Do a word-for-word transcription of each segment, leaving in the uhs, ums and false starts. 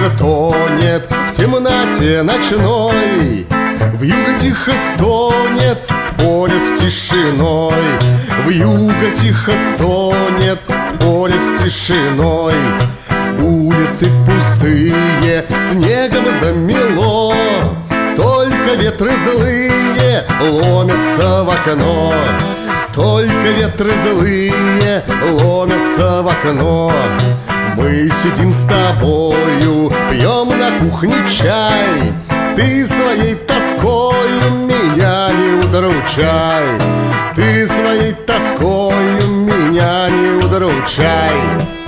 вечер тонет в темноте ночной, вьюга тихо стонет, споря с тишиной. Вьюга тихо стонет, споря с тишиной. Улицы пустые, снегом замело, только ветры злые ломятся в окно. Только ветры злые ломятся в окно. Мы сидим с тобою, пьем на кухне чай. Ты своей тоскою меня не удручай. Ты своей тоскою меня не удручай.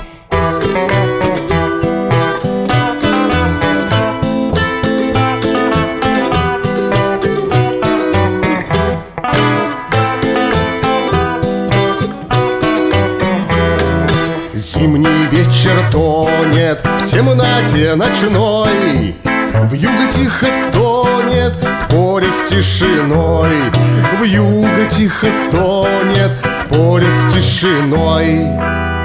Зимний вечер тонет в темноте ночной, вьюга тихо стонет, споря с тишиной. Вьюга тихо стонет, споря с тишиной.